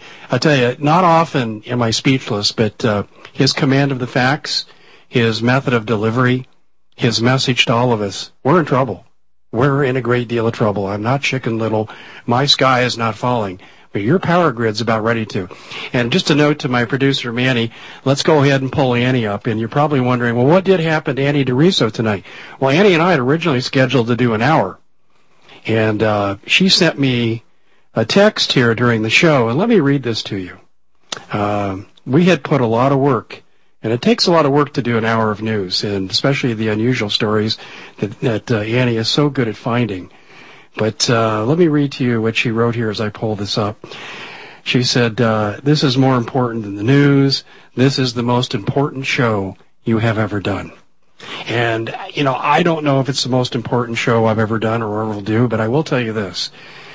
I tell you, not often am I speechless, but uh, his command of the facts, his method of delivery, his message to all of us, we're in trouble. We're in a great deal of trouble. I'm not Chicken Little. My sky is not falling. But your power grid's about ready to. And just a note to my producer, Manny, let's go ahead and pull Annie up. And you're probably wondering, well, what did happen to Annie DeRiso tonight? Well, Annie and I had originally scheduled to do an hour. And uh, she sent me a text here during the show. And let me read this to you. Uh, we had put a lot of work, and it takes a lot of work to do an hour of news, and especially the unusual stories that, that uh, Annie is so good at finding. But uh, let me read to you what she wrote here as I pull this up. She said, uh, this is more important than the news. This is the most important show you have ever done. And, you know, I don't know if it's the most important show I've ever done or ever will do, but I will tell you this.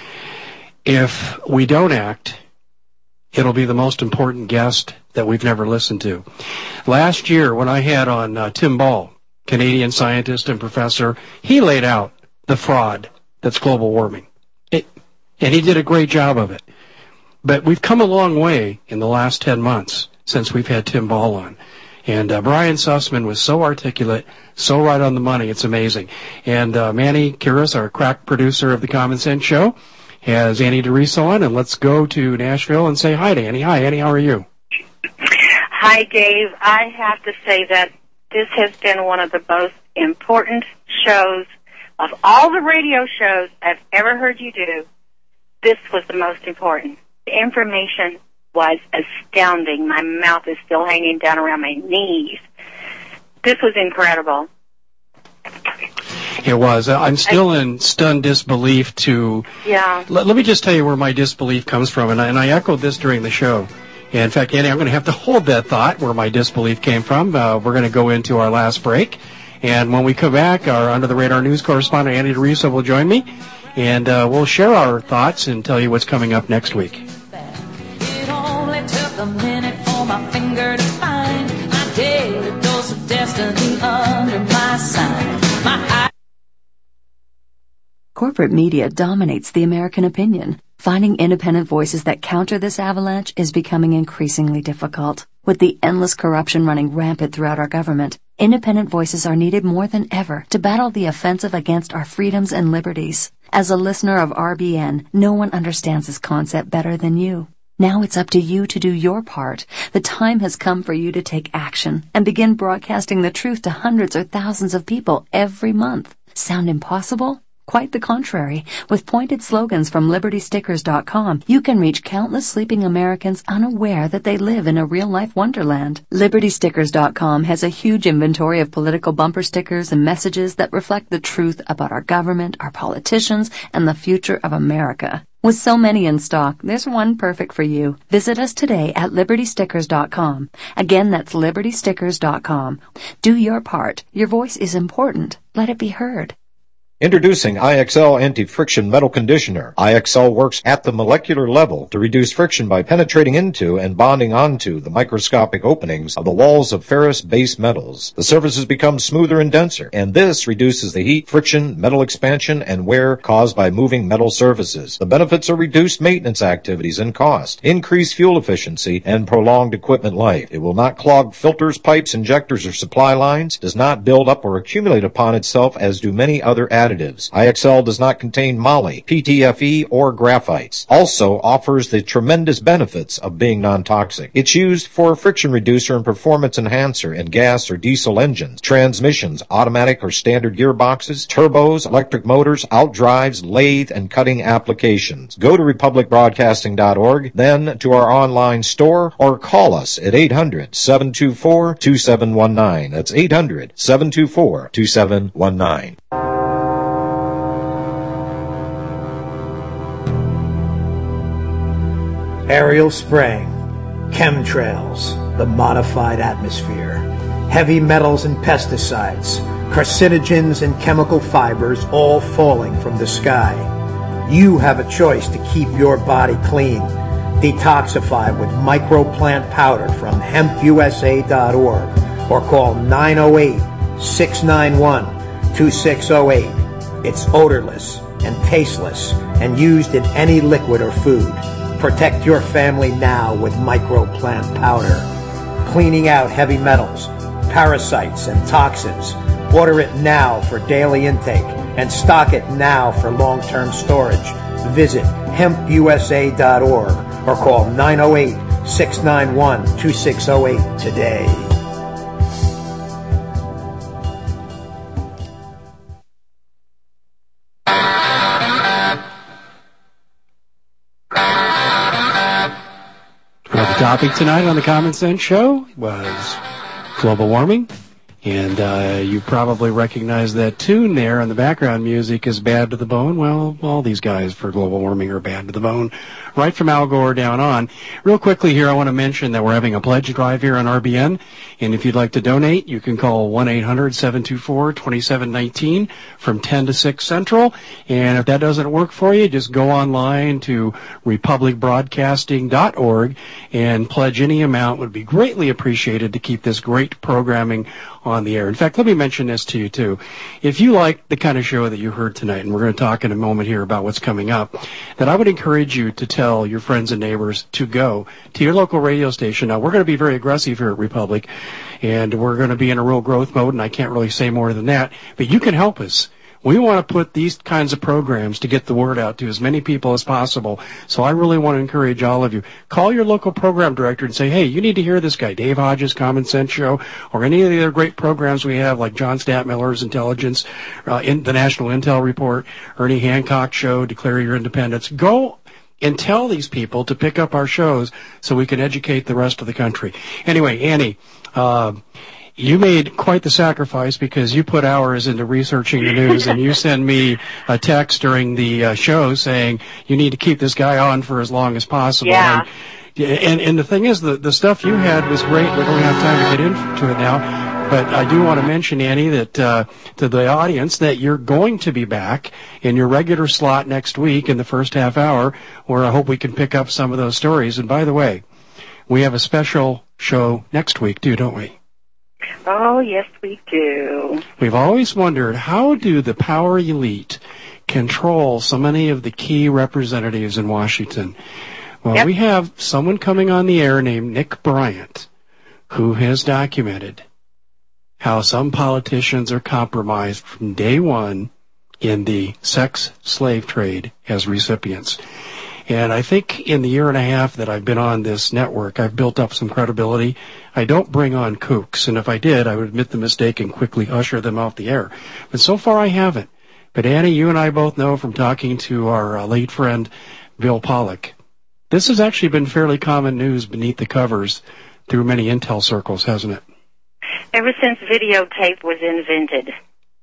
If we don't act, it'll be the most important guest that we've never listened to. Last year, when I had on uh, Tim Ball, Canadian scientist and professor, he laid out the fraud that's global warming. It, and he did a great job of it. But we've come a long way in the last ten months. since we've had Tim Ball on. And uh, Brian Sussman was so articulate, so right on the money, it's amazing. And uh, Manny Kiris, our crack producer of the Common Sense Show, has Annie DeRiso on, and let's go to Nashville and say hi to Annie. Hi, Annie, how are you? Hi, Dave. I have to say that this has been one of the most important shows of all the radio shows I've ever heard you do. This was the most important. The information was astounding. My mouth is still hanging down around my knees. This was incredible. It was. I'm still I, in stunned disbelief to... Yeah. Let, let me just tell you where my disbelief comes from, and I, and I echoed this during the show. In fact, Annie, I'm going to have to hold that thought where my disbelief came from. Uh, we're going to go into our last break. And when we come back, our Under the Radar news correspondent, Annie DeRiso, will join me. And uh, we'll share our thoughts and tell you what's coming up next week. It only took a minute for my finger to find my daily dose of destiny under my sign. My eye- Corporate media dominates the American opinion. Finding independent voices that counter this avalanche is becoming increasingly difficult. With the endless corruption running rampant throughout our government, independent voices are needed more than ever to battle the offensive against our freedoms and liberties. As a listener of R B N, no one understands this concept better than you. Now it's up to you to do your part. The time has come for you to take action and begin broadcasting the truth to hundreds or thousands of people every month. Sound impossible? Quite the contrary. With pointed slogans from Liberty Stickers dot com, you can reach countless sleeping Americans unaware that they live in a real-life wonderland. Liberty Stickers dot com has a huge inventory of political bumper stickers and messages that reflect the truth about our government, our politicians, and the future of America. With so many in stock, there's one perfect for you. Visit us today at Liberty Stickers dot com. Again, that's Liberty Stickers dot com. Do your part. Your voice is important. Let it be heard. Introducing I X L Anti-Friction Metal Conditioner. I X L works at the molecular level to reduce friction by penetrating into and bonding onto the microscopic openings of the walls of ferrous base metals. The surfaces become smoother and denser, and this reduces the heat, friction, metal expansion, and wear caused by moving metal surfaces. The benefits are reduced maintenance activities and cost, increased fuel efficiency, and prolonged equipment life. It will not clog filters, pipes, injectors, or supply lines, does not build up or accumulate upon itself as do many other additives. I X L does not contain moly, P T F E, or graphites. Also offers the tremendous benefits of being non-toxic. It's used for a friction reducer and performance enhancer in gas or diesel engines, transmissions, automatic or standard gearboxes, turbos, electric motors, outdrives, lathe, and cutting applications. Go to Republic Broadcasting dot org, then to our online store, or call us at eight hundred, seven two four, two seven one nine. That's eight hundred, seven two four, two seven one nine. Aerial spraying, chemtrails, the modified atmosphere, heavy metals and pesticides, carcinogens and chemical fibers all falling from the sky. You have a choice to keep your body clean. Detoxify with microplant powder from hemp U S A dot org or call nine oh eight, six nine one, two six oh eight. It's odorless and tasteless and used in any liquid or food. Protect your family now with microplant powder. Cleaning out heavy metals, parasites, and toxins. Order it now for daily intake and stock it now for long-term storage. Visit hemp U S A dot org or call nine oh eight, six nine one, two six oh eight today. The topic tonight on the Common Sense Show was global warming, and uh, you probably recognize that tune there on the background music is Bad to the Bone. Well, all these guys for global warming are bad to the bone, right from Al Gore down on. Real quickly here, I want to mention that we're having a pledge drive here on R B N, and if you'd like to donate, you can call one eight hundred, seven two four, two seven one nine from ten to six Central, and if that doesn't work for you, just go online to Republic Broadcasting dot org and pledge any amount. Would be greatly appreciated to keep this great programming on the air. In fact, let me mention this to you, too. If you like the kind of show that you heard tonight, and we're going to talk in a moment here about what's coming up, then I would encourage you to tell your friends and neighbors to go to your local radio station. Now, we're going to be very aggressive here at Republic, and we're going to be in a real growth mode, and I can't really say more than that, but you can help us. We want to put these kinds of programs to get the word out to as many people as possible. So I really want to encourage all of you. Call your local program director and say, hey, you need to hear this guy, Dave Hodges' Common Sense Show, or any of the other great programs we have like John Stadtmiller's Intelligence, uh, in the National Intel Report, Ernie Hancock Show, Declare Your Independence. Go and tell these people to pick up our shows so we can educate the rest of the country. Anyway, Annie, uh, you made quite the sacrifice because you put hours into researching the news, and you send me a text during the uh, show saying you need to keep this guy on for as long as possible. Yeah. And, and, and the thing is, the, the stuff you had was great. We don't have time to get into it now. But I do want to mention, Annie, that uh, to the audience that you're going to be back in your regular slot next week in the first half hour, where I hope we can pick up some of those stories. And by the way, we have a special show next week, too, don't we? Oh, yes, we do. We've always wondered, how do the power elite control so many of the key representatives in Washington? Well, yep. We have someone coming on the air named Nick Bryant, who has documented how some politicians are compromised from day one in the sex slave trade as recipients. And I think in the year and a half that I've been on this network, I've built up some credibility. I don't bring on kooks, and if I did, I would admit the mistake and quickly usher them off the air. But so far I haven't. But Annie, you and I both know from talking to our uh, late friend, Bill Pollock, this has actually been fairly common news beneath the covers through many intel circles, hasn't it? Ever since videotape was invented.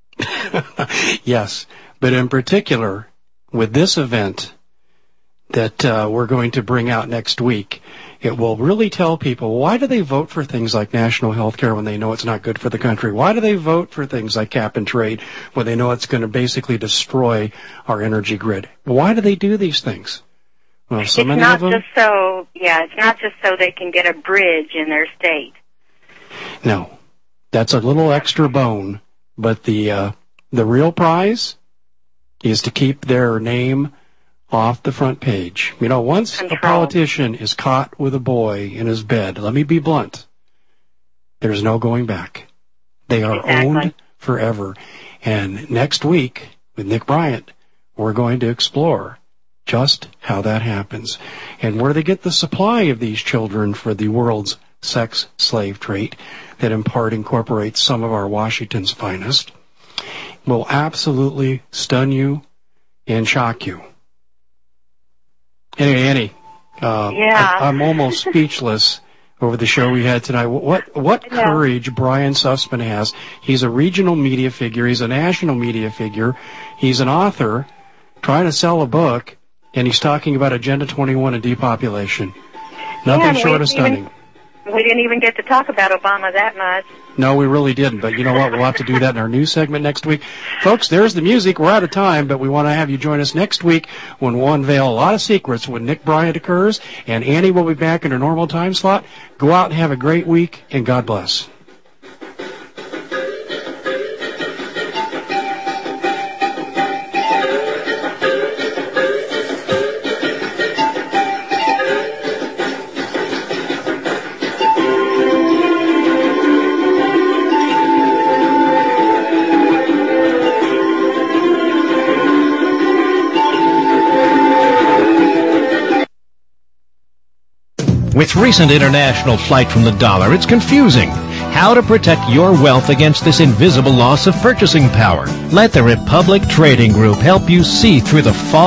Yes, but in particular, with this event that uh, we're going to bring out next week, it will really tell people, why do they vote for things like national health care when they know it's not good for the country? Why do they vote for things like cap and trade when they know it's going to basically destroy our energy grid? Why do they do these things? Well, so it's many not of them. Just so, yeah, it's not just so they can get a bridge in their state. No, that's a little extra bone, but the uh, the real prize is to keep their name off the front page. You know, once Control. a politician is caught with a boy in his bed, let me be blunt, there's no going back. They are exactly. owned forever. And next week, with Nick Bryant, we're going to explore just how that happens and where they get the supply of these children for the world's sex slave trade that in part incorporates some of our Washington's finest. Will absolutely stun you and shock you. Anyway, Annie, uh, yeah. I, I'm almost speechless over the show we had tonight. What what courage Brian Sussman has. He's a regional media figure. He's a national media figure. He's an author trying to sell a book, and he's talking about Agenda twenty-one and depopulation. Nothing yeah, short of stunning. Even, we didn't even get to talk about Obama that much. No, we really didn't. But you know what? We'll have to do that in our news segment next week. Folks, there's the music. We're out of time, but we want to have you join us next week when we'll unveil a lot of secrets when Nick Bryant occurs, and Annie will be back in her normal time slot. Go out and have a great week, and God bless. With recent international flight from the dollar, it's confusing. How to protect your wealth against this invisible loss of purchasing power. Let the Republic Trading Group help you see through the fog